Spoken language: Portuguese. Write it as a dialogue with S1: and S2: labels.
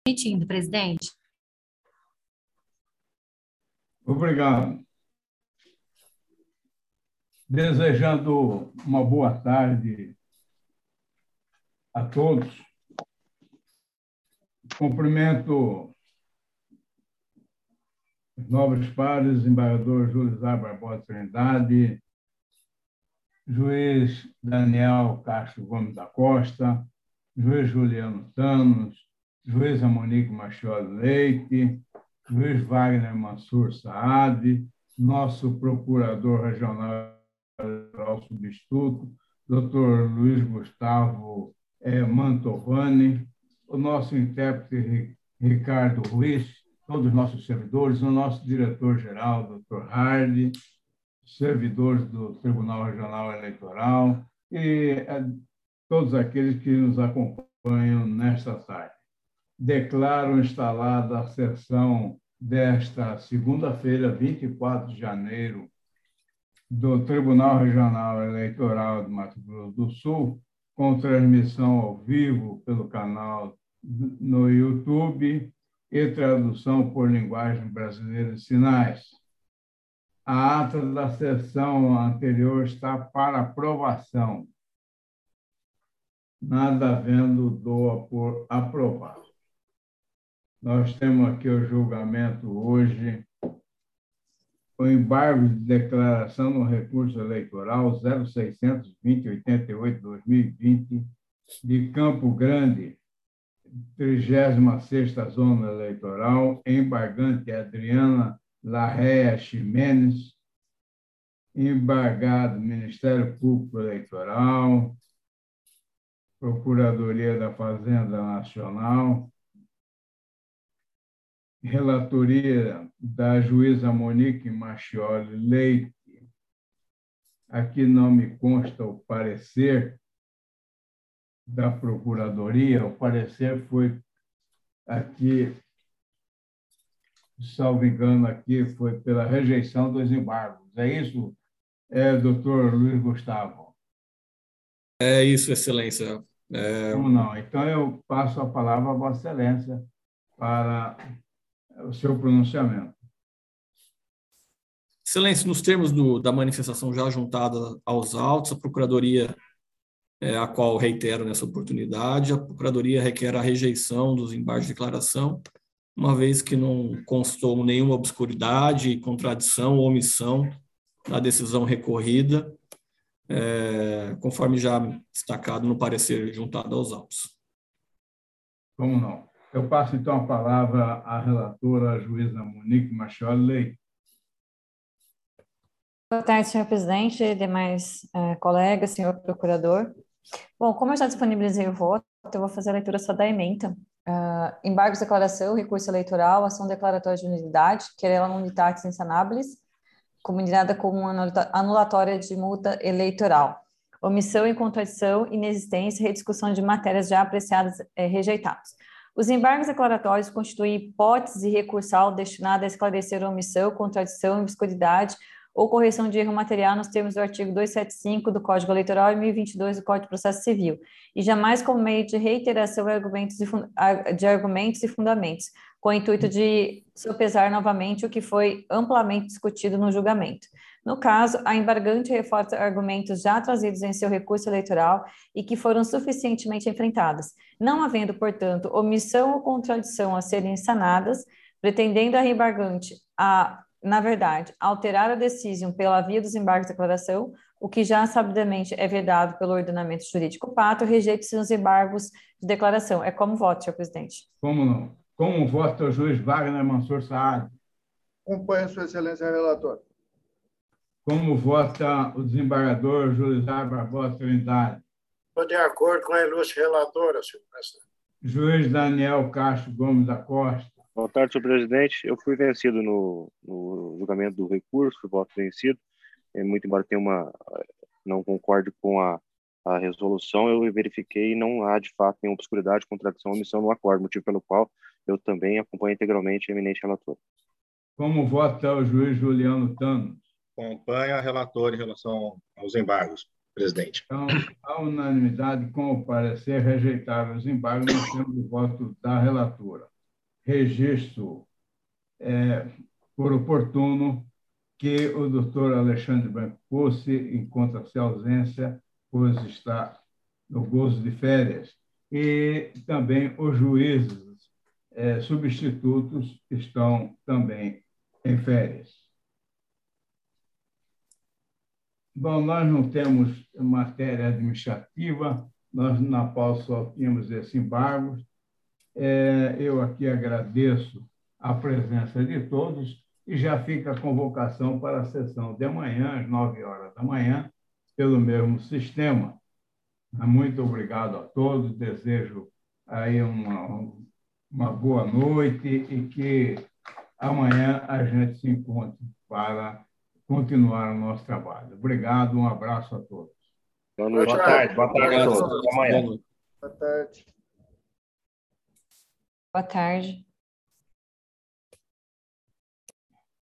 S1: Permitindo, presidente.
S2: Obrigado. Desejando uma boa tarde a todos. Cumprimento os nobres pares, embargador Júlio Zá Barbosa Trindade, juiz Daniel Castro Gomes da Costa, juiz Juliano Thanos, juiz Monique Machado Leite, juiz Wagner Mansur Saad, nosso procurador regional substituto, doutor Luiz Gustavo Mantovani, o nosso intérprete Ricardo Ruiz, todos os nossos servidores, o nosso diretor-geral, doutor Hardy, servidores do Tribunal Regional Eleitoral e todos aqueles que nos acompanham nesta tarde. Declaro instalada a sessão desta segunda-feira, 24 de janeiro, do Tribunal Regional Eleitoral do Mato Grosso do Sul, com transmissão ao vivo pelo canal no YouTube e tradução por linguagem brasileira de sinais. A ata da sessão anterior está para aprovação. Nada havendo, dou por aprovado. Nós temos aqui o julgamento hoje, o embargo de declaração no recurso eleitoral 0620-88-2020 de Campo Grande, 36ª Zona Eleitoral, embargante Adriana Larrea Ximenes, embargado Ministério Público Eleitoral, Procuradoria da Fazenda Nacional, relatoria da juíza Monique Machioli Leite. Aqui não me consta o parecer da Procuradoria, o parecer foi aqui, salvo engano, aqui foi pela rejeição dos embargos. É isso, doutor Luiz Gustavo?
S3: É isso, Excelência.
S2: Como não? Então, eu passo a palavra a Vossa Excelência para o seu pronunciamento.
S3: Excelência, nos termos da manifestação já juntada aos autos, a Procuradoria, a qual reitero nessa oportunidade, a Procuradoria requer a rejeição dos embargos de declaração, uma vez que não constou nenhuma obscuridade, contradição ou omissão da decisão recorrida, conforme já destacado no parecer juntado aos autos.
S2: Como não? Eu passo, então, a palavra à relatora, a juíza Monique Machado Leite.
S4: Boa tarde, senhor presidente e demais colegas, senhor procurador. Bom, como eu já disponibilizei o voto, eu vou fazer a leitura só da ementa. Embargos de declaração, recurso eleitoral, ação declaratória de nulidade, querela nulitatis insanabilis, combinada como anulatória de multa eleitoral. Omissão e contradição, inexistência e rediscussão de matérias já apreciadas rejeitadas. Os embargos declaratórios constituem hipótese recursal destinada a esclarecer omissão, contradição, obscuridade ou correção de erro material nos termos do artigo 275 do Código Eleitoral e 1022 do Código de Processo Civil, e jamais como meio de reiteração de argumentos e fundamentos, com o intuito de sopesar novamente o que foi amplamente discutido no julgamento. No caso, a embargante reforça argumentos já trazidos em seu recurso eleitoral e que foram suficientemente enfrentados, não havendo, portanto, omissão ou contradição a serem sanadas, pretendendo a embargante na verdade, alterar a decisão pela via dos embargos de declaração, o que já sabidamente é vedado pelo ordenamento jurídico pato, rejeite-se os embargos de declaração. É como voto, senhor presidente.
S2: Como não? Como vota o juiz Wagner Mansur Saad?
S5: Acompanho, sua excelência, relator.
S2: Como vota o desembargador Júlio Zá Barbosa Trindade?
S6: Estou de acordo com a ilustre relatora, senhor presidente.
S2: Juiz Daniel Castro Gomes da Costa.
S7: Boa tarde, senhor presidente. Eu fui vencido no julgamento do recurso, fui voto vencido. Muito embora não concorde com a resolução, eu verifiquei e não há, de fato, nenhuma obscuridade, contradição ou omissão no acordo, motivo pelo qual eu também acompanho integralmente a eminente relatora.
S2: Como vota o juiz Juliano Thanos?
S6: Acompanho a relatora em relação aos embargos, presidente.
S2: Então, a unanimidade com o parecer rejeitar os embargos, nós temos o voto da relatora. registro por oportuno que o doutor Alexandre Branco Posse encontra-se ausência, pois está no gozo de férias. E também os juízes substitutos estão também em férias. Bom, nós não temos matéria administrativa, nós na pauta só tínhamos esses embargos. Eu aqui agradeço a presença de todos e já fica a convocação para a sessão de amanhã, às 9h da manhã, pelo mesmo sistema. Muito obrigado a todos, desejo aí uma boa noite e que amanhã a gente se encontre para continuar o nosso trabalho. Obrigado, um abraço a todos.
S7: Boa tarde a todos. Até amanhã.
S5: Boa tarde.
S4: Boa tarde.